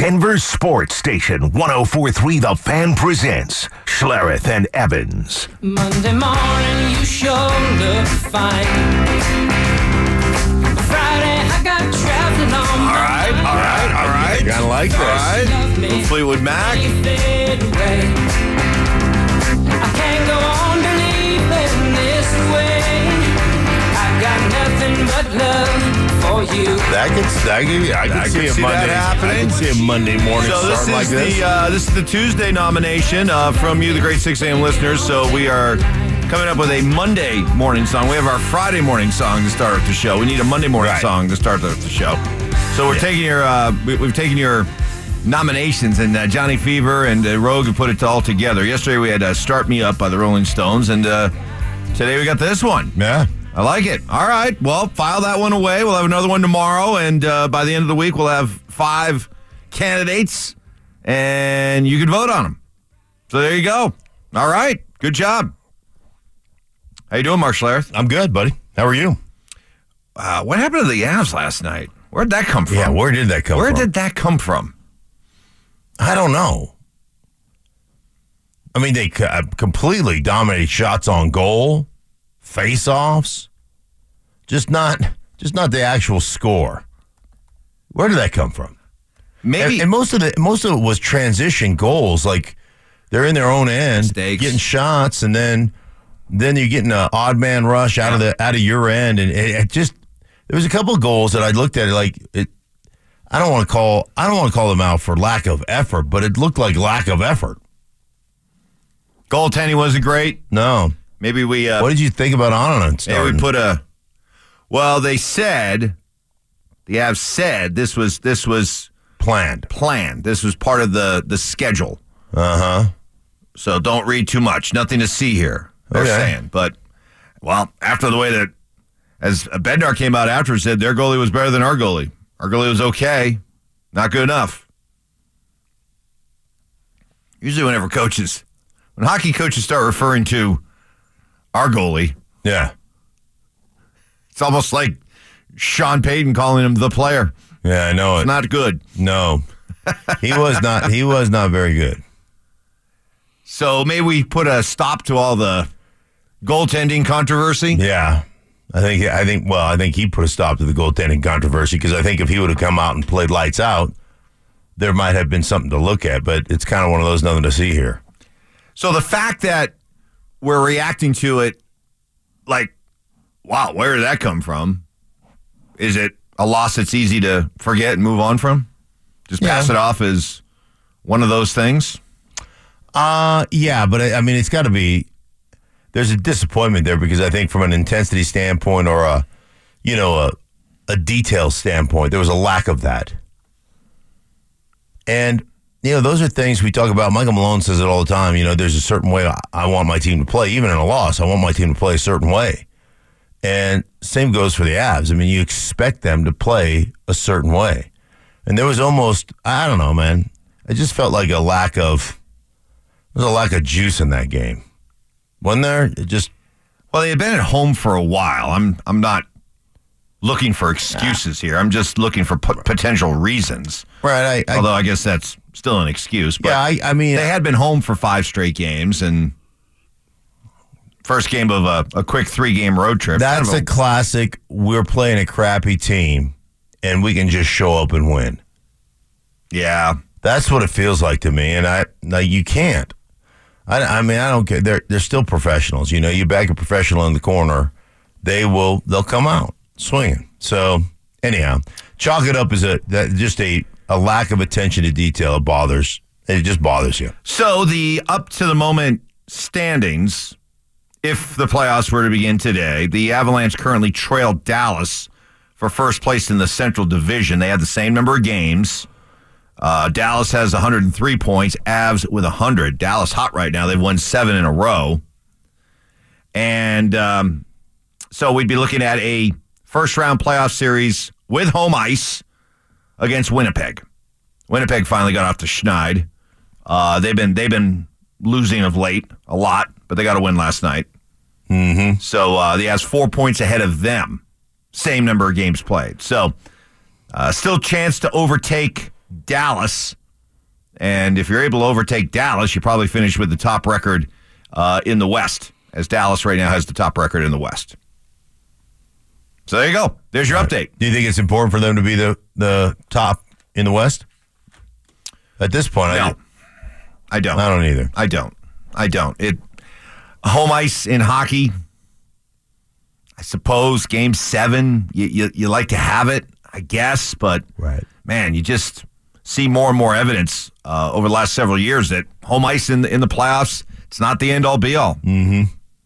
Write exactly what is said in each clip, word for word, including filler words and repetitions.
Denver's sports station, one oh four point three The Fan presents Schlereth and Evans. Monday morning, you sure look fine. Friday, I got traveling on All right, all right, all right. I kind of like this. All right. Little Fleetwood Mac. I can't go on believing this way. I got nothing but love for you. That could, that could, I can I see can a see Monday. that happening. I can see a Monday morning So this start is like this. the uh, this is the Tuesday nomination uh, from you, the great six a.m. listeners. So we are coming up with a Monday morning song. We have our Friday morning song to start off the show. We need a Monday morning Right. song to start off the show. So we're Yeah. taking your uh, we, we've taken your nominations, and uh, Johnny Fever and uh, Rogue have put it all together. Yesterday we had uh, "Start Me Up" by the Rolling Stones, and uh, today we got this one. yeah. I like it. All right. Well, file that one away. We'll have another one tomorrow, and uh, by the end of the week, we'll have five candidates, and you can vote on them. So there you go. All right. Good job. How you doing, Mark Schlereth? I'm good, buddy. How are you? Uh, what happened to the Avs last night? Where'd that come from? Yeah, where did that come Where from? did that come from? I don't know. I mean, they c- uh, completely dominated shots on goal, face-offs, just not, just not the actual score. Where did that come from? Maybe. And, and most of the most of it was transition goals. Like they're in their own end, Mistakes. getting shots, and then then you're getting an odd man rush out of the out of your end, and it, it just there was a couple of goals that I looked at it like it. I don't want to call I don't want to call them out for lack of effort, but it looked like lack of effort. Goaltending wasn't great. No, Maybe we. Uh, what did you think about Annunen maybe starting? we put a. Well, they said, the Avs said this was this was. planned? planned. This was part of the, the schedule. Uh huh. So don't read too much. Nothing to see here, they're Okay. saying. But, well, after the way that, as Bednar came out after and said, their goalie was better than our goalie. Our goalie was okay. Not good enough. Usually whenever coaches, when hockey coaches start referring to our goalie, Yeah. it's almost like Sean Payton calling him the player. Yeah, I know it. Not good. No, he was not. He was not very good. So maybe we put a stop to all the goaltending controversy. Yeah, I think. I think. Well, I think he put a stop to the goaltending controversy because I think if he would have come out and played lights out, there might have been something to look at. But it's kind of one of those nothing to see here. So the fact that we're reacting to it like, wow, where did that come from? Is it a loss that's easy to forget and move on from? Just pass Yeah. it off as one of those things? Uh yeah, but I, I mean, it's got to be. There's a disappointment there because I think from an intensity standpoint or a, you know, a a detail standpoint, there was a lack of that. And you know, those are things we talk about. Michael Malone says it all the time. You know, there's a certain way I, I want my team to play, even in a loss. I want my team to play a certain way. And same goes for the Avs. I mean, you expect them to play a certain way. And there was almost, I don't know, man. I just felt like a lack of, there was a lack of juice in that game. Wasn't there? It just, Well, they had been at home for a while. I'm I'm not looking for excuses here. I'm just looking for p- potential reasons. right. I, I, Although I guess that's still an excuse. But yeah, I, I mean, they had been home for five straight games, and first game of a, a quick three-game road trip. that's Kind a of classic. We're playing a crappy team, and we can just show up and win. yeah. That's what it feels like to me, and I like you can't. I, I mean, I don't care. They're they're still professionals. You know, you back a professional in the corner, they will they'll come out swinging. So anyhow, chalk it up as a that, just a a lack of attention to detail. It bothers. It just bothers you. So the up-to-the-moment standings, if the playoffs were to begin today, the Avalanche currently trail Dallas for first place in the Central Division. They have the same number of games. Uh, Dallas has one hundred three points, Avs with one hundred. Dallas hot right now. They've won seven in a row. And um, so we'd be looking at a first-round playoff series with home ice against Winnipeg. Winnipeg finally got off to Schneid. Uh, they've been they've been losing of late a lot, but they got a win last night. Mm-hmm. So uh, the Avs four points ahead of them. Same number of games played. So uh, still chance to overtake Dallas. And if you're able to overtake Dallas, you probably finish with the top record uh, in the West, as Dallas right now has the top record in the West. So there you go. There's your update. Do you think it's important for them to be the, the top in the West? At this point, No, I, I don't. I don't either. I don't. I don't. It home ice in hockey, I suppose, game seven, you, you, you like to have it, I guess, but Right. man, you just see more and more evidence uh, over the last several years that home ice in the, in the playoffs, it's not the end all be all. Mm-hmm.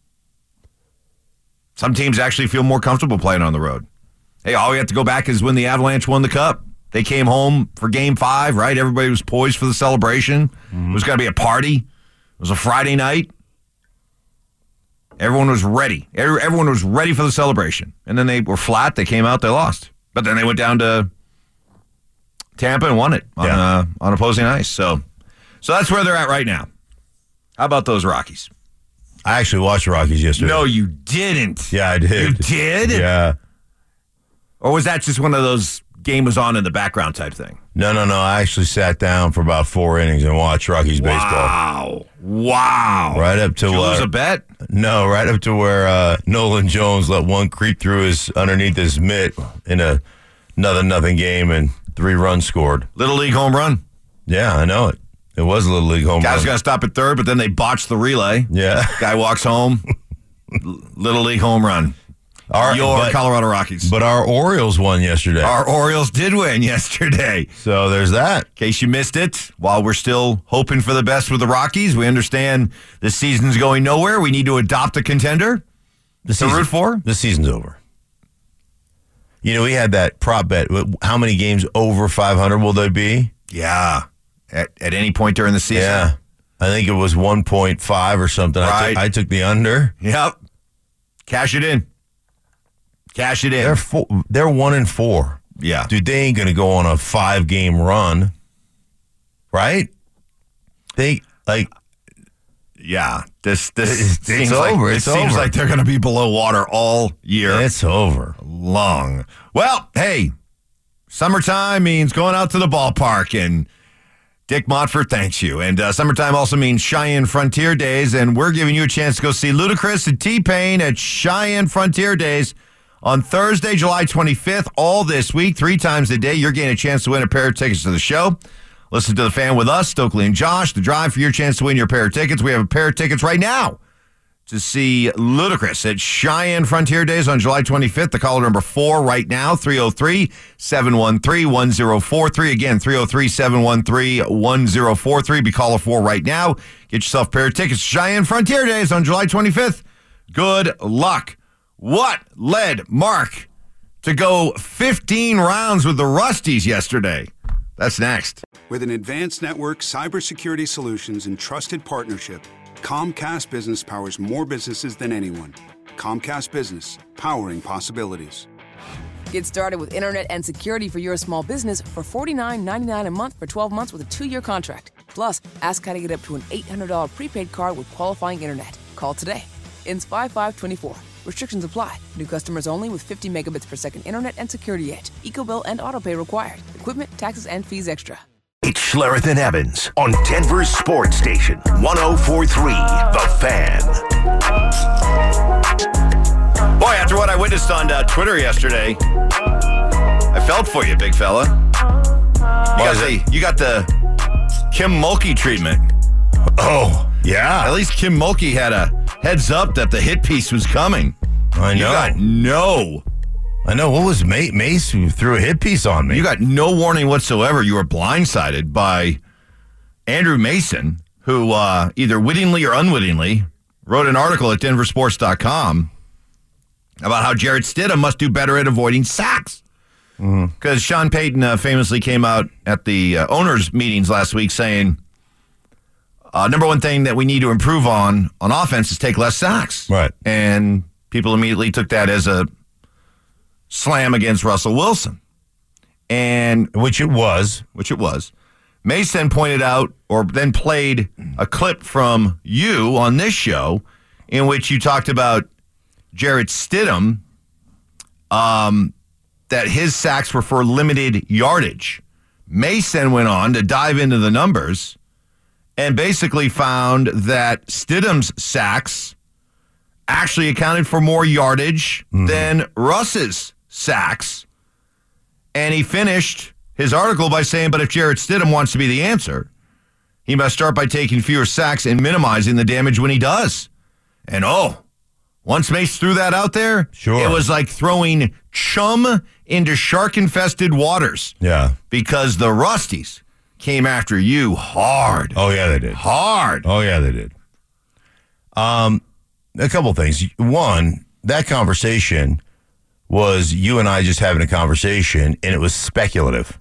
Some teams actually feel more comfortable playing on the road. Hey, all we have to go back is when the Avalanche won the Cup. They came home for game five, right? Everybody was poised for the celebration. Mm-hmm. It was going to be a party. It was a Friday night. Everyone was ready. Everyone was ready for the celebration. And then they were flat. They came out. They lost. But then they went down to Tampa and won it on, yeah. uh, on opposing ice. So, so that's where they're at right now. How about those Rockies? I actually watched the Rockies yesterday. No, you didn't. Yeah, I did. You did? Yeah. Or was that just one of those game was on in the background type thing? No, no, no. I actually sat down for about four innings and watched Rockies baseball. Wow. Wow. Right up to Did you uh, lose a bet? No, right up to where uh, Nolan Jones let one creep through his underneath his mitt in a nothing nothing game and three runs scored. Little League home run. Yeah, I know it. It was a Little League home Guys run. got to stop at third, but then they botched the relay. Yeah. Guy walks home. Little League home run. Our, Your but, Colorado Rockies. But our Orioles won yesterday. Our Orioles did win yesterday. So there's that. In case you missed it, while we're still hoping for the best with the Rockies, we understand the season's going nowhere. We need to adopt a contender The to season, root for. The season's over. You know, we had that prop bet. How many games over five hundred will they be? Yeah. At, at any point during the season. Yeah. I think it was one point five or something. I, Right. took, I took the under. Yep. Cash it in. Cash it in. They're four, they're one and four. Yeah. Dude, they ain't going to go on a five game run. Right? They, like, Yeah. This this It's- seems it's like, over. It It's seems over. like they're going to be below water all year it's over. long. Well, hey, summertime means going out to the ballpark, and Dick Montfort thanks you. And uh, summertime also means Cheyenne Frontier Days, and we're giving you a chance to go see Ludacris and T-Pain at Cheyenne Frontier Days on Thursday, July twenty-fifth, all this week, three times a day. You're getting a chance to win a pair of tickets to the show. Listen to The Fan with us, Stokely and Josh, the drive for your chance to win your pair of tickets. We have a pair of tickets right now to see Ludacris at Cheyenne Frontier Days on July twenty-fifth. The caller number four right now, three oh three, seven one three, one oh four three. Again, three oh three, seven one three, one oh four three. Be caller four right now. Get yourself a pair of tickets to Cheyenne Frontier Days on July twenty-fifth. Good luck. What led Mark to go fifteen rounds with the Rusties yesterday? That's next. With an advanced network, cybersecurity solutions, and trusted partnership, Comcast Business powers more businesses than anyone. Comcast Business, powering possibilities. Get started with internet and security for your small business for forty-nine ninety-nine a month for twelve months with a two-year contract. Plus, ask how to get up to an eight hundred dollars prepaid card with qualifying internet. Call today. Ins five five two four. Restrictions apply. New customers only with fifty megabits per second internet and security edge. EcoBill and autopay required. Equipment, taxes, and fees extra. It's Schlereth and Evans on Denver's Sports Station, one oh four three The Fan. Boy, after what I witnessed on uh, Twitter yesterday, I felt for you, big fella. You got, the, you got the Kim Mulkey treatment. Oh, yeah. At least Kim Mulkey had a heads up that the hit piece was coming. I You know. got no, I know. What was Mace, Mace who threw a hit piece on me? you got no warning whatsoever. You were blindsided by Andrew Mason, who uh, either wittingly or unwittingly wrote an article at denver sports dot com about how Jarrett Stidham must do better at avoiding sacks. Because Sean Payton uh, famously came out at the uh, owners' meetings last week saying, uh, number one thing that we need to improve on on offense is take less sacks. Right. And people immediately took that as a slam against Russell Wilson. And Which it was. which it was. Mason pointed out, or then played a clip from you on this show in which you talked about Jarrett Stidham, um, that his sacks were for limited yardage. Mason went on to dive into the numbers and basically found that Stidham's sacks actually accounted for more yardage mm-hmm. than Russ's sacks. And he finished his article by saying, but if Jarrett Stidham wants to be the answer, he must start by taking fewer sacks and minimizing the damage when he does. And oh, once Mace threw that out there, sure. it was like throwing chum into shark-infested waters. Yeah. Because the Rusties came after you hard. Oh, yeah, they did. Hard. Oh, yeah, they did. Um, a couple things. One, that conversation was you and I just having a conversation, and it was speculative.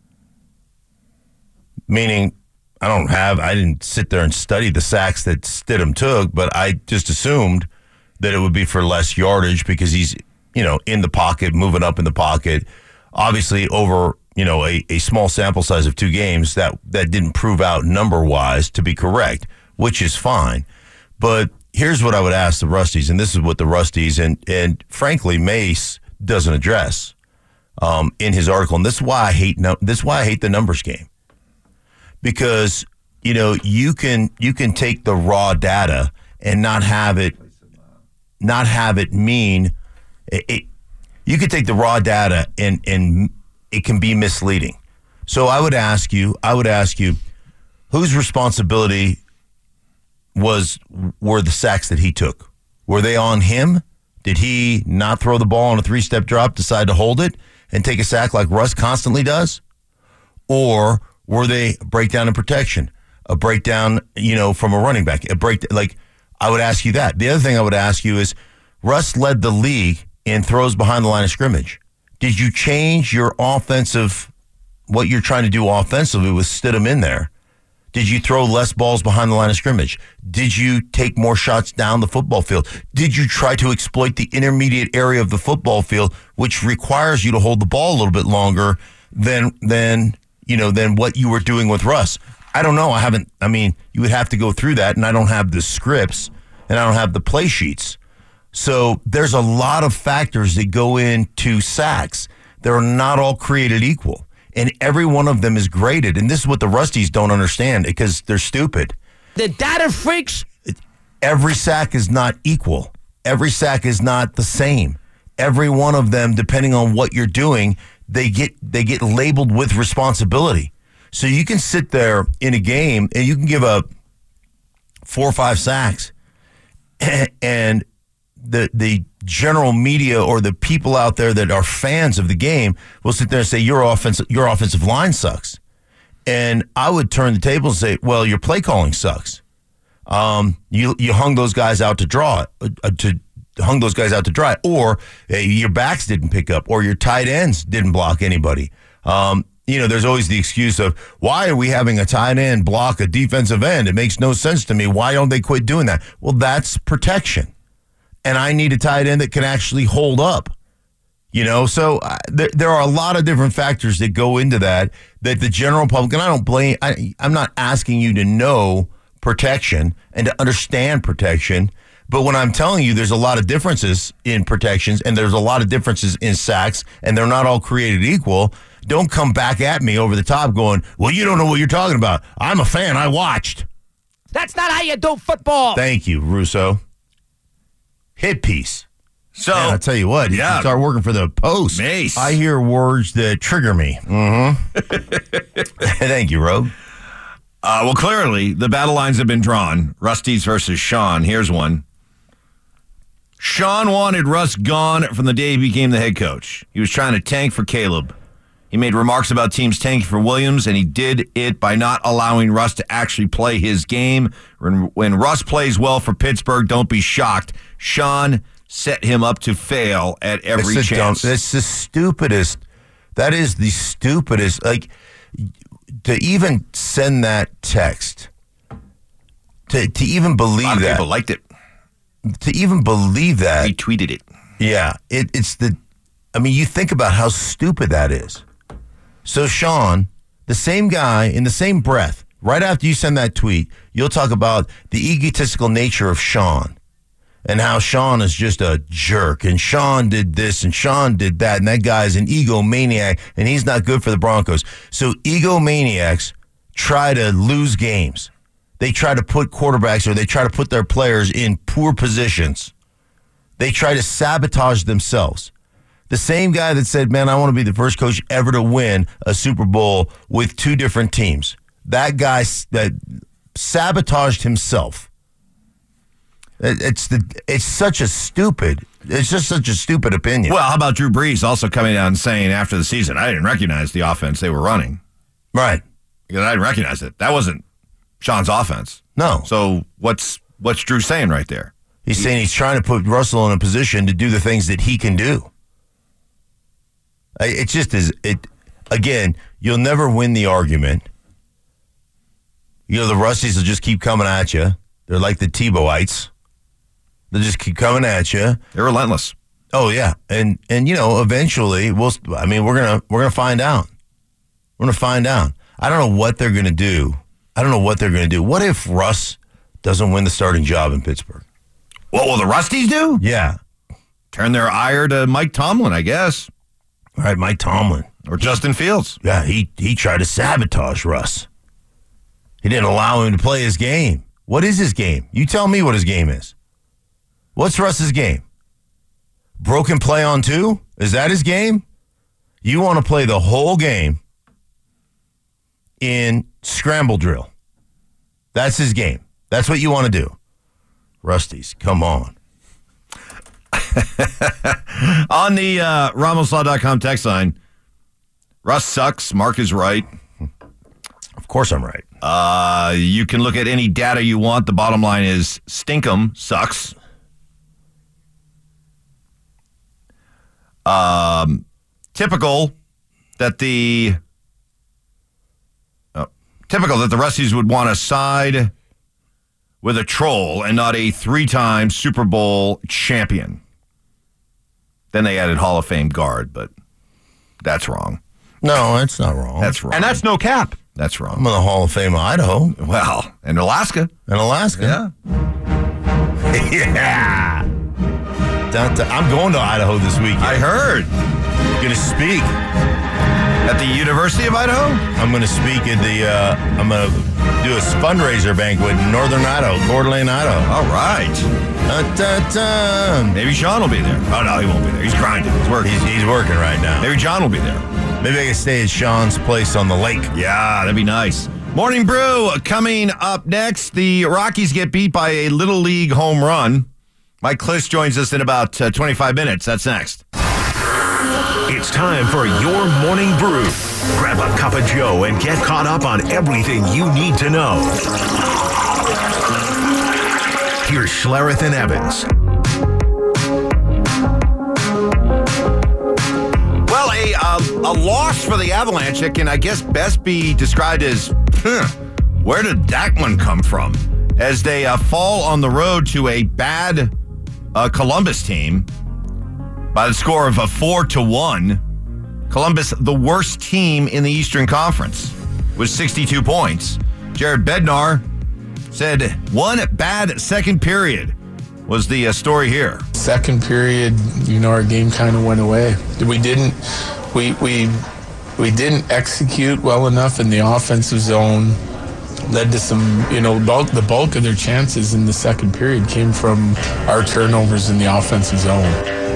Meaning, I don't have, I didn't sit there and study the sacks that Stidham took, but I just assumed that it would be for less yardage because he's, you know, in the pocket, moving up in the pocket. Obviously, over, you know, a, a small sample size of two games, that, that didn't prove out number-wise to be correct, which is fine. But here's what I would ask the Rusties, and this is what the Rusties, and, and frankly, Mace doesn't address um, in his article. And this is why I hate no, this is why I hate the numbers game. Because, you know, you can you can take the raw data and not have it not have it mean it, it you could take the raw data and and it can be misleading. So I would ask you, I would ask you, whose responsibility was were the sacks that he took? Were they on him? Did he not throw the ball on a three-step drop, decide to hold it, and take a sack like Russ constantly does? Or were they a breakdown in protection, a breakdown, you know, from a running back, a break? Like, I would ask you that. The other thing I would ask you is, Russ led the league in throws behind the line of scrimmage. Did you change your offensive, what you're trying to do offensively with Stidham in there? Did you throw less balls behind the line of scrimmage? Did you take more shots down the football field? Did you try to exploit the intermediate area of the football field, which requires you to hold the ball a little bit longer than than you know than what you were doing with Russ? I don't know. I haven't. I mean, you would have to go through that, and I don't have the scripts, and I don't have the play sheets. So there's a lot of factors that go into sacks. They're not all created equal. And every one of them is graded. And this is what the Rusties don't understand because they're stupid. The data freaks. Every sack is not equal. Every sack is not the same. Every one of them, depending on what you're doing, they get they get labeled with responsibility. So you can sit there in a game and you can give up four or five sacks, and the the general media or the people out there that are fans of the game will sit there and say your offensive your offensive line sucks, and I would turn the table and say, well, your play calling sucks. Um, you you hung those guys out to draw uh, to hung those guys out to dry, or uh, your backs didn't pick up, or your tight ends didn't block anybody. Um, you know, there's always the excuse of why are we having a tight end block a defensive end? It makes no sense to me. Why don't they quit doing that? Well, that's protection. And I need a tight end that can actually hold up, you know? So uh, there, there are a lot of different factors that go into that, that the general public, and I don't blame, I, I'm not asking you to know protection and to understand protection, but when I'm telling you there's a lot of differences in protections and there's a lot of differences in sacks and they're not all created equal, don't come back at me over the top going, well, you don't know what you're talking about. I'm a fan. I watched. That's not how you do football. Thank you, Russo. Hit piece. So Man, I'll tell you what, yeah. you start working for the Post. Mace. I hear words that trigger me. Mm-hmm. Thank you, Rob. Uh, well, clearly, the battle lines have been drawn. Rusties versus Sean. Here's one. Sean wanted Russ gone from the day he became the head coach. He was trying to tank for Caleb. He made remarks about teams tanking for Williams, and he did it by not allowing Russ to actually play his game. When, when Russ plays well for Pittsburgh, don't be shocked. Sean set him up to fail at every That's chance. Dumb, that's the stupidest. That is the stupidest. Like, to even send that text, to to even believe A lot of that. people liked it. To even believe that. He tweeted it. Yeah, it, it's the, I mean, you think about how stupid that is. So, Sean, the same guy, in the same breath, right after you send that tweet, you'll talk about the egotistical nature of Sean. and how Sean is just a jerk, and Sean did this, and Sean did that, and that guy's an egomaniac, and he's not good for the Broncos. So egomaniacs try to lose games. They try to put quarterbacks or they try to put their players in poor positions. They try to sabotage themselves. The same guy that said, man, I want to be the first coach ever to win a Super Bowl with two different teams. That guy that sabotaged himself. It's the it's such a stupid, it's just such a stupid opinion. Well, how about Drew Brees also coming out and saying after the season, I didn't recognize the offense they were running. Right. Because I didn't recognize it. That wasn't Sean's offense. No. So what's what's Drew saying right there? He's he, saying he's trying to put Russell in a position to do the things that he can do. It just is, it. Again, you'll never win the argument. You know, the Rusties will just keep coming at you. They're like the Tebowites. They'll just keep coming at you. They're relentless. Oh yeah, and and you know, eventually we'll. I mean, we're gonna we're gonna find out. We're gonna find out. I don't know what they're gonna do. I don't know what they're gonna do. What if Russ doesn't win the starting job in Pittsburgh? What will the Rusties do? Yeah, turn their ire to Mike Tomlin, I guess. All right, Mike Tomlin or Justin Fields. Yeah, he he tried to sabotage Russ. He didn't allow him to play his game. What is his game? You tell me what his game is. What's Russ's game? Broken play on two? Is that his game? You want to play the whole game in scramble drill. That's his game. That's what you want to do. Rusties, come on. On the uh, Ramos Law dot com text line, Russ sucks. Mark is right. Of course I'm right. Uh, you can look at any data you want. The bottom line is Stinkum sucks. Um, typical that the uh, typical that the Rusties would want to side with a troll and not a three-time Super Bowl champion. Then they added Hall of Fame guard, but that's wrong. No, that's not wrong. That's wrong. And that's no cap. That's wrong. I'm in the Hall of Fame of Idaho. Well, and Alaska. And Alaska. Yeah. Yeah. Down to, I'm going to Idaho this weekend. I heard. Going to speak. At the University of Idaho? I'm going to speak at the, uh, I'm going to do a fundraiser banquet in northern Idaho, Coeur d'Alene, Idaho. All right. Da, da, da. Maybe Sean will be there. Oh, no, he won't be there. He's grinding. He's working. He's, he's working right now. Maybe John will be there. Maybe I can stay at Sean's place on the lake. Yeah, that'd be nice. Morning Brew coming up next. The Rockies get beat by a Little League home run. Mike Kliss joins us in about uh, twenty-five minutes. That's next. It's time for your Morning Brew. Grab a cup of Joe and get caught up on everything you need to know. Here's Schlereth and Evans. Well, a, uh, a loss for the Avalanche that can, I guess, best be described as, huh, where did that one come from? As they uh, fall on the road to a bad uh, Columbus team by the score of a four to one. Columbus, the worst team in the Eastern Conference, with sixty-two points. Jared Bednar said one bad second period was the uh, story here. Second period, you know, our game kind of went away. We didn't, we we we didn't execute well enough in the offensive zone. Led to some, you know, bulk, the bulk of their chances in the second period came from our turnovers in the offensive zone.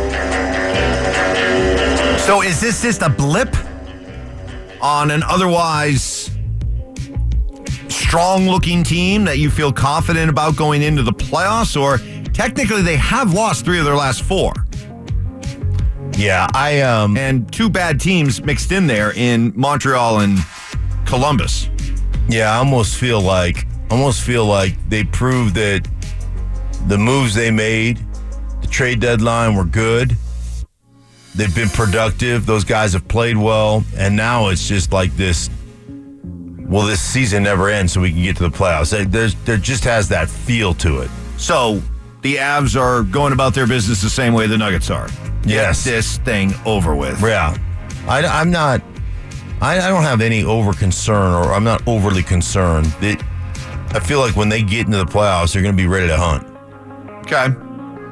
So is this just a blip on an otherwise strong-looking team that you feel confident about going into the playoffs? Or technically they have lost three of their last four. Yeah, I... um, And two bad teams mixed in there in Montreal and Columbus. Yeah, I almost feel like almost feel like they proved that the moves they made, the trade deadline, were good. They've been productive. Those guys have played well. And now it's just like this, well, this season never ends so we can get to the playoffs. There's, there just has that feel to it. So the Avs are going about their business the same way the Nuggets are. Yes. Get this thing over with. Yeah. I, I'm not... I, I don't have any over concern, or I'm not overly concerned. It, I feel like when they get into the playoffs, they're going to be ready to hunt. Okay.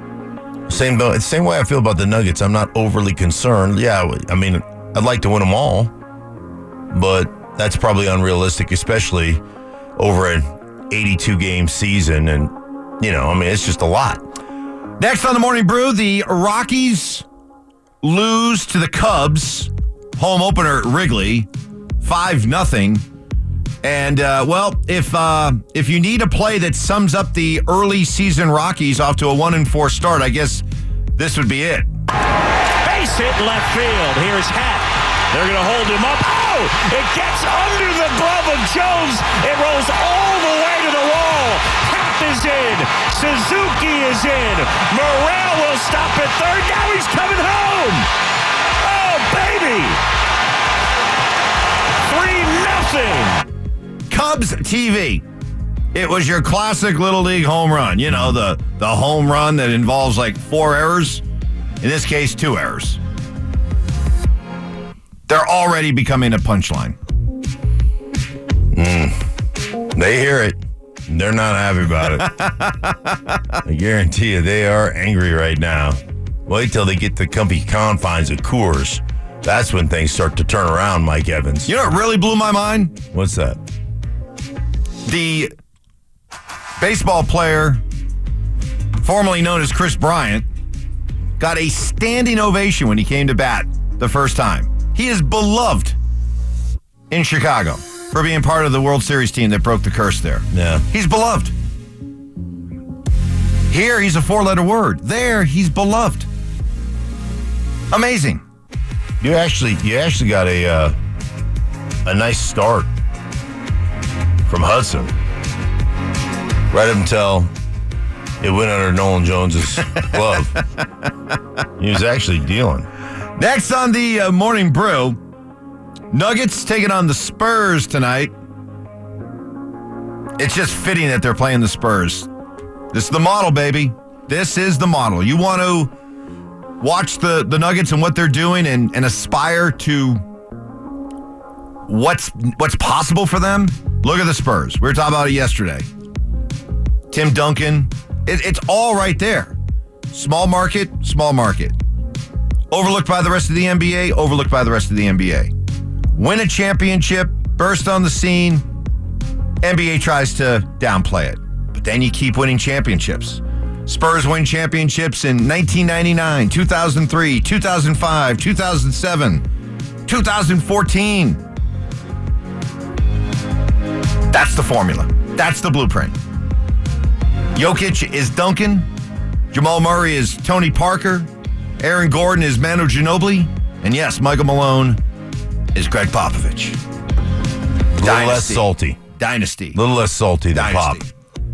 Same same way I feel about the Nuggets. I'm not overly concerned. Yeah, I mean, I'd like to win them all, but that's probably unrealistic, especially over an eighty-two game season. And, you know, I mean, it's just a lot. Next on the Morning Brew, the Rockies lose to the Cubs. Home opener at Wrigley, five nothing. And, uh, well, if uh, if you need a play that sums up the early season Rockies off to a one and four start, I guess this would be it. Base hit left field. Here's Happ. They're going to hold him up. Oh, it gets under the glove of Jones. It rolls all the way to the wall. Happ is in. Suzuki is in. Morel will stop at third. Now he's coming home. Oh, baby. three nothing. Cubs T V. It was your classic Little League home run. You know, the, the home run that involves like four errors. In this case, two errors. They're already becoming a punchline. Mm. They hear it. They're not happy about it. I guarantee you they are angry right now. Wait till they get the comfy confines of Coors. That's when things start to turn around, Mike Evans. You know what really blew my mind? What's that? The baseball player, formerly known as Chris Bryant, got a standing ovation when he came to bat the first time. He is beloved in Chicago for being part of the World Series team that broke the curse there. Yeah. He's beloved. Here, he's a four-letter word. There, he's beloved. Amazing. You actually, you actually got a uh, a nice start from Hudson. Right up until it went under Nolan Jones's glove. He was actually dealing. Next on the uh, Morning Brew, Nuggets taking on the Spurs tonight. It's just fitting that they're playing the Spurs. This is the model, baby. This is the model. You want to watch the, the Nuggets and what they're doing and, and aspire to what's what's possible for them? Look at the Spurs. We were talking about it yesterday. Tim Duncan. It, it's all right there. Small market, small market. Overlooked by the rest of the N B A, overlooked by the rest of the N B A. Win a championship, burst on the scene. N B A tries to downplay it. But then you keep winning championships. Spurs win championships in nineteen ninety-nine, two thousand three, two thousand five, two thousand seven, two thousand fourteen. That's the formula. That's the blueprint. Jokic is Duncan. Jamal Murray is Tony Parker. Aaron Gordon is Manu Ginobili. And yes, Michael Malone is Greg Popovich. A little Dynasty. less salty. Dynasty. A little less salty than Dynasty.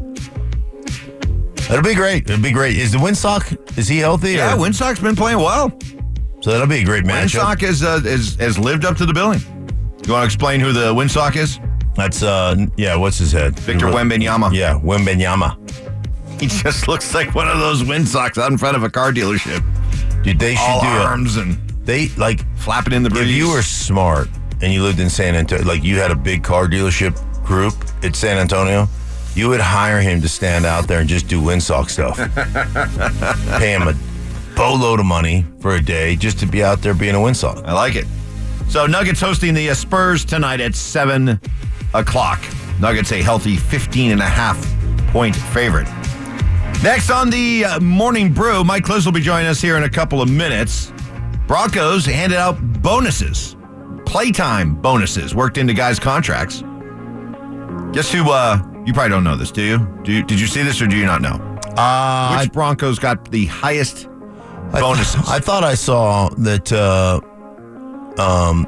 Pop. That'll be great. It'll be great. Is the Windsock, is he healthy? Yeah, or? Windsock's been playing well. So that'll be a great matchup. Windsock is, uh, is, has lived up to the billing. You want to explain who the Windsock is? That's, uh, yeah, what's his head? Victor Wembanyama. Yeah, Wembanyama. He just looks like one of those Windsocks out in front of a car dealership. Dude, they should All do arms a, and they like flapping in the breeze. If you were smart and you lived in San Antonio, like you had a big car dealership group at San Antonio, you would hire him to stand out there and just do Windsock stuff. Pay him a boatload of money for a day just to be out there being a Windsock. I like it. So Nuggets hosting the uh, Spurs tonight at seven o'clock. Nuggets a healthy fifteen and a half point favorite. Next on the uh, Morning Brew, Mike Liz will be joining us here in a couple of minutes. Broncos handed out bonuses, playtime bonuses worked into guys' contracts. Guess who, uh, you probably don't know this, do you? Do you did you see this or do you not know? Uh, Which I, Broncos got the highest bonuses? I, th- I thought I saw that, uh, um,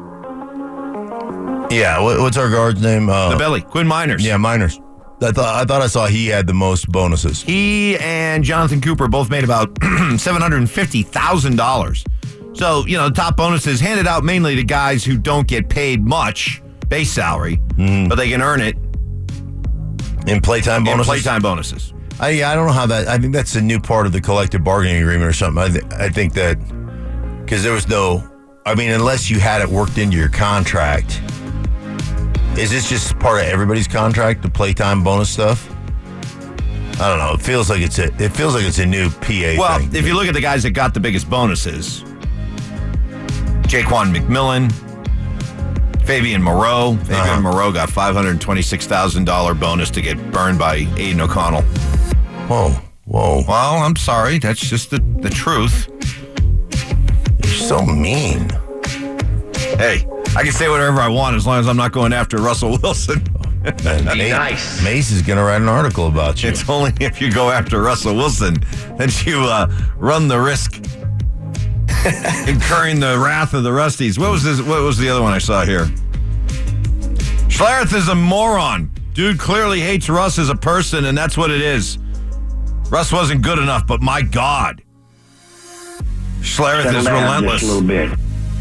yeah, what, what's our guard's name? Uh, the Belly, Quinn Miners. Yeah, Miners. I thought I thought I saw he had the most bonuses. He and Jonathan Cooper both made about seven hundred fifty thousand dollars. So, you know, the top bonuses handed out mainly to guys who don't get paid much base salary, mm. but they can earn it in playtime bonuses. In playtime bonuses. I yeah, I don't know how that. I think that's a new part of the collective bargaining agreement or something. I, th- I think that because there was no. I mean, unless you had it worked into your contract. Is this just part of everybody's contract, the playtime bonus stuff? I don't know. It feels like it's a. It feels like it's a new P A Well, thing. if you look at the guys that got the biggest bonuses, Jaquan McMillan, Fabian Moreau. Fabian Uh-huh. Moreau got five hundred twenty-six thousand dollars bonus to get burned by Aiden O'Connell. Whoa, whoa! Well, I'm sorry. That's just the, the truth. You're so mean. Hey, I can say whatever I want as long as I'm not going after Russell Wilson. Man, Mace, nice. Mace is going to write an article about you. It's only if you go after Russell Wilson that you uh, run the risk incurring the wrath of the Rusties. What was this? What was the other one I saw here? Schlereth is a moron. Dude clearly hates Russ as a person, and that's what it is. Russ wasn't good enough, but my God. Schlereth Settle is down relentless. just a little bit.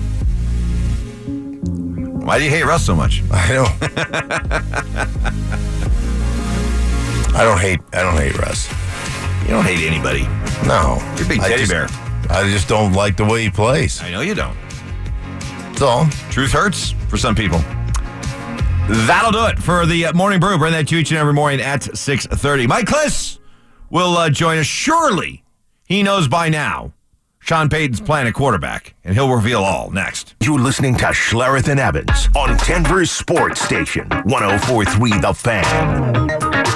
Why do you hate Russ so much? I don't. I don't hate. I don't hate Russ. You don't hate anybody. No, You're a big I teddy just- bear. I just don't like the way he plays. I know you don't. That's all. Truth hurts for some people. That'll do it for the uh, Morning Brew. Bring that to you each and every morning at six thirty. Mike Kliss will uh, join us. Surely he knows by now Sean Payton's playing a quarterback, and he'll reveal all next. You're listening to Schlereth and Evans on Denver's Sports Station, one oh four point three The Fan.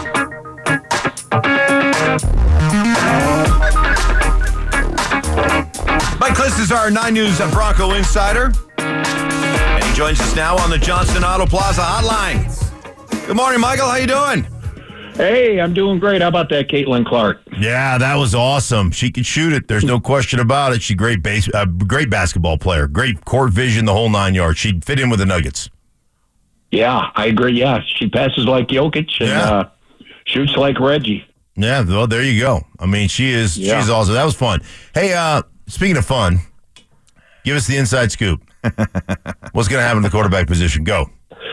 Mike Kliss is our nine News Bronco insider, and he joins us now on the Johnston Auto Plaza hotline. Good morning, Michael. How you doing? Hey, I'm doing great. How about that, Caitlin Clark? Yeah, that was awesome. She could shoot it. There's no question about it. She's a great base, uh, great basketball player. Great court vision, the whole nine yards. She'd fit in with the Nuggets. Yeah, I agree. Yeah, she passes like Jokic and Yeah. uh, shoots like Reggie. Yeah, well, there you go. I mean, she is. Yeah. She's awesome. That was fun. Hey, uh, speaking of fun, give us the inside scoop. What's going to happen in the quarterback position? Go.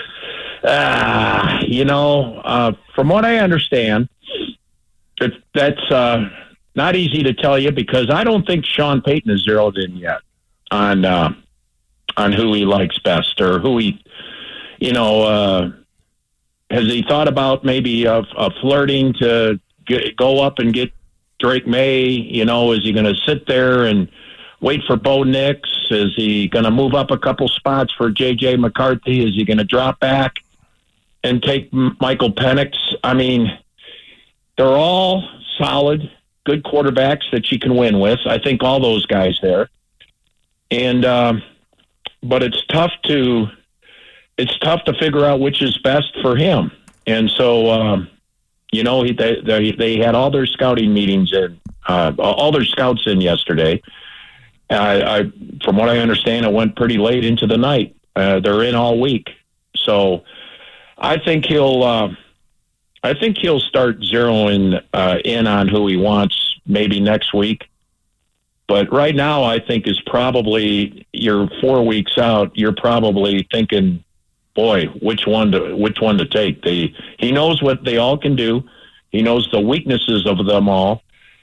Uh, you know, uh, from what I understand, it, that's uh, not easy to tell you because I don't think Sean Payton is zeroed in yet on uh, on who he likes best or who he, you know, uh, has he thought about maybe uh, uh, flirting to get, go up and get Drake May? You know, is he going to sit there and wait for Bo Nix? Is he going to move up a couple spots for J J McCarthy? Is he going to drop back and take Michael Penix? I mean, they're all solid, good quarterbacks that you can win with. I think all those guys there. And, um, but it's tough to, it's tough to figure out which is best for him. And so, um, you know, he, they, they, they had all their scouting meetings in, uh, all their scouts in yesterday. I, I, from what I understand, it went pretty late into the night. Uh, they're in all week. So I think he'll, uh, I think he'll start zeroing uh, in on who he wants maybe next week. But right now, I think is probably you're four weeks out. You're probably thinking, boy, which one to which one to take. They he knows what they all can do. He knows the weaknesses of them all.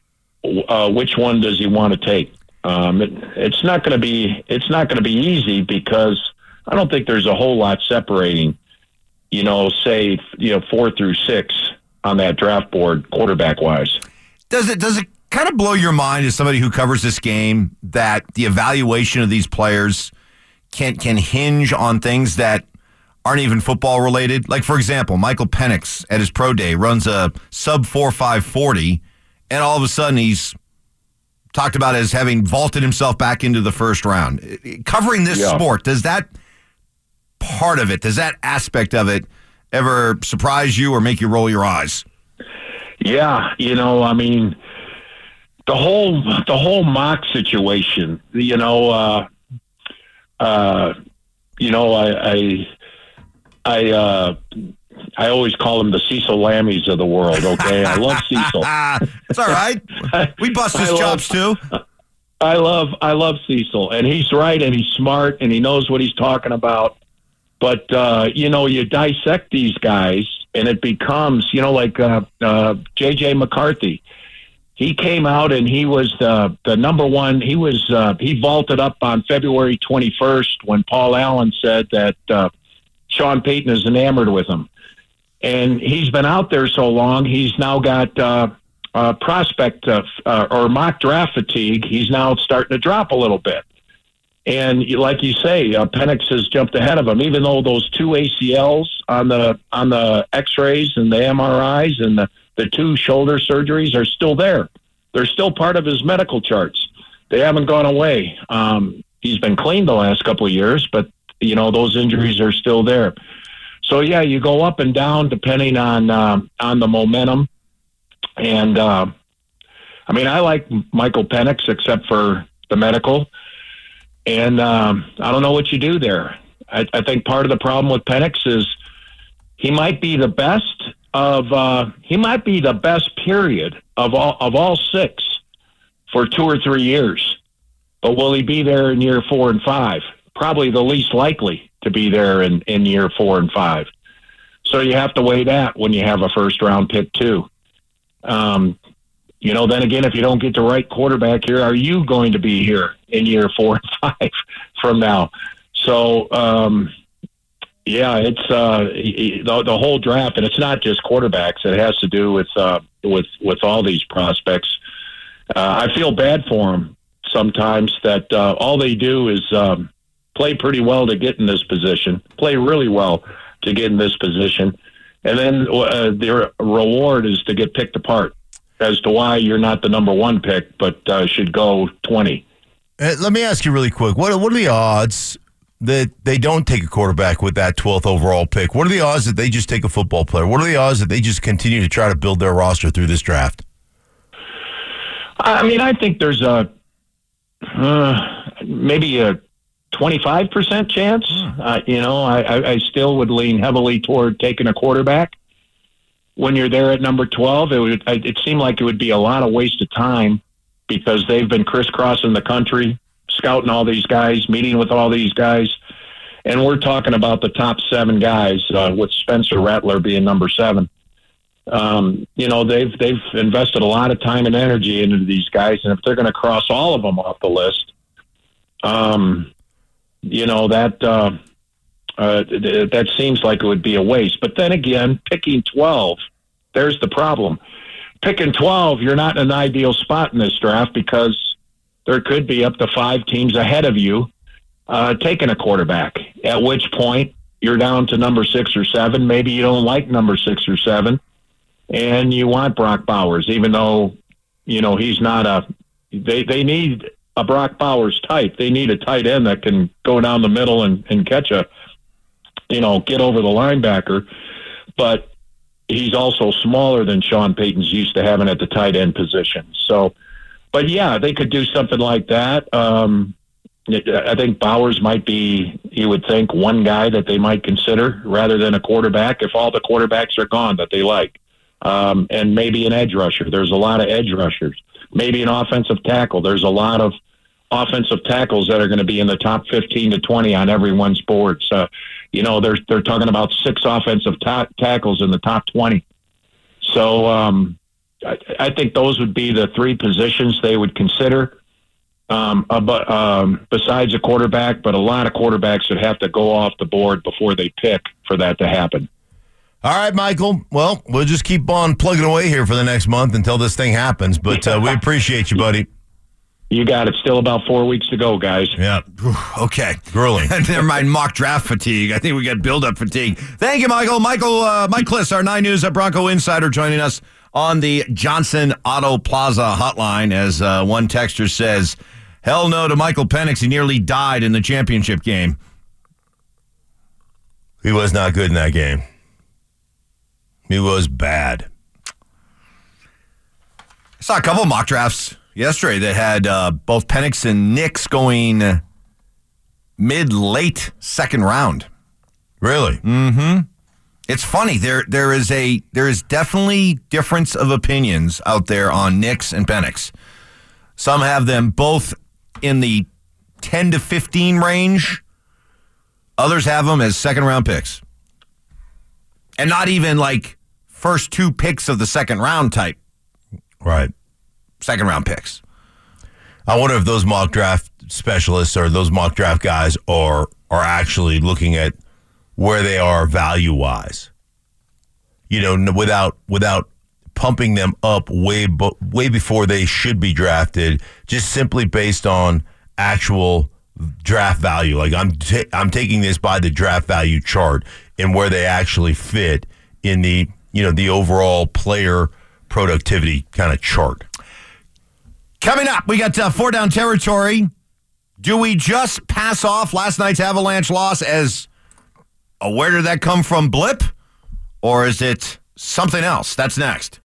Uh, which one does he want to take? Um, it, it's not going to be it's not going to be easy because I don't think there's a whole lot separating. You know, say you know four through six on that draft board, quarterback wise. Does it does it kind of blow your mind as somebody who covers this game that the evaluation of these players can can hinge on things that aren't even football related? Like, for example, Michael Penix at his pro day runs a sub four five forty, and all of a sudden he's talked about as having vaulted himself back into the first round. Covering this Yeah. sport, does that part of it, does that aspect of it ever surprise you or make you roll your eyes? Yeah, you know, I mean, the whole the whole mock situation. You know, uh, uh, you know, I I I, uh, I always call them the Cecil Lammies of the world. Okay, I love Cecil. It's all right. We bust his I love- chops too. I love I love Cecil, and he's right, and he's smart, and he knows what he's talking about. But uh, you know, you dissect these guys, and it becomes, you know, like uh, uh, J J McCarthy. He came out and he was the the number one. He was uh, he vaulted up on February twenty-first when Paul Allen said that uh, Sean Payton is enamored with him, And he's been out there so long, he's now got uh, uh, prospect uh, uh, or mock draft fatigue. He's now starting to drop a little bit. And like you say, uh, Penix has jumped ahead of him, even though those two A C Ls on the on the X-rays and the M R Is and the, the two shoulder surgeries are still there. They're still part of his medical charts. They haven't gone away. Um, he's been clean the last couple of years, but, you know, those injuries are still there. So, yeah, you go up and down depending on uh, on the momentum. And, uh, I mean, I like Michael Penix except for the medical. And um, I don't know what you do there. I, I think part of the problem with Penix is he might be the best of uh, he might be the best period of all of all six for two or three years. But will he be there in year four and five? Probably the least likely to be there in, in year four and five. So you have to weigh that when you have a first round pick too. Um, You know, then again, if you don't get the right quarterback here, are you going to be here in year four and five from now? So, um, yeah, it's uh, the, the whole draft, and it's not just quarterbacks. It has to do with uh, with with all these prospects. Uh, I feel bad for them sometimes that uh, all they do is um, play pretty well to get in this position, play really well to get in this position, and then uh, their reward is to get picked apart as to why you're not the number one pick, but uh, should go twenty. Uh, let me ask you really quick. What, what are the odds that they don't take a quarterback with that twelfth overall pick? What are the odds that they just take a football player? What are the odds that they just continue to try to build their roster through this draft? I mean, I think there's a uh, maybe a twenty-five percent chance. Uh, you know, I, I still would lean heavily toward taking a quarterback. When you're there at number twelve, it would it seemed like it would be a lot of waste of time because they've been crisscrossing the country, scouting all these guys, meeting with all these guys, and we're talking about the top seven guys, uh, with Spencer Rattler being number seven. Um, you know, they've they've invested a lot of time and energy into these guys, and if they're going to cross all of them off the list, um, you know that. Uh, Uh, that seems like it would be a waste. But then again, picking twelve, there's the problem. Picking twelve, you're not in an ideal spot in this draft because there could be up to five teams ahead of you uh, taking a quarterback, at which point you're down to number six or seven. Maybe you don't like number six or seven, and you want Brock Bowers, even though, you know, he's not a they, – they need a Brock Bowers type. They need a tight end that can go down the middle and, and catch a – you know, get over the linebacker, but he's also smaller than Sean Payton's used to having at the tight end position. So, but yeah, they could do something like that. Um, I think Bowers might be, you would think, one guy that they might consider rather than a quarterback if all the quarterbacks are gone that they like. Um, and maybe an edge rusher. There's a lot of edge rushers. Maybe an offensive tackle. There's a lot of offensive tackles that are going to be in the top fifteen to twenty on everyone's board. So, you know, they're they're talking about six offensive ta- tackles in the top twenty. So um, I, I think those would be the three positions they would consider. Um, uh, but, um, besides a quarterback, but a lot of quarterbacks would have to go off the board before they pick for that to happen. All right, Michael. Well, we'll just keep on plugging away here for the next month until this thing happens. But uh, we appreciate you, buddy. You got it. Still about four weeks to go, guys. Yeah. Okay. Grueling. Never mind mock draft fatigue. I think we got build-up fatigue. Thank you, Michael. Michael, uh, Mike Kliss, our nine News at Bronco Insider, joining us on the Johnson Auto Plaza hotline. As uh, one texter says, hell no to Michael Penix. He nearly died in the championship game. He was not good in that game. He was bad. I saw a couple mock drafts yesterday that had uh, both Penix and Nix going mid-late second round. Really? Mm-hmm. It's funny. There, there is a there is definitely difference of opinions out there on Nix and Penix. Some have them both in the ten to fifteen range. Others have them as second round picks, and not even like first two picks of the second round type. Right. Second round picks. I wonder if those mock draft specialists or those mock draft guys are are actually looking at where they are value wise. you know, n- without without pumping them up way bo- way before they should be drafted, just simply based on actual draft value. Like I'm ta- I'm taking this by the draft value chart and where they actually fit in the, you know, the overall player productivity kind of chart. Coming up, we got uh, four down territory. Do we just pass off last night's Avalanche loss as a where did that come from blip? Or is it something else? That's next.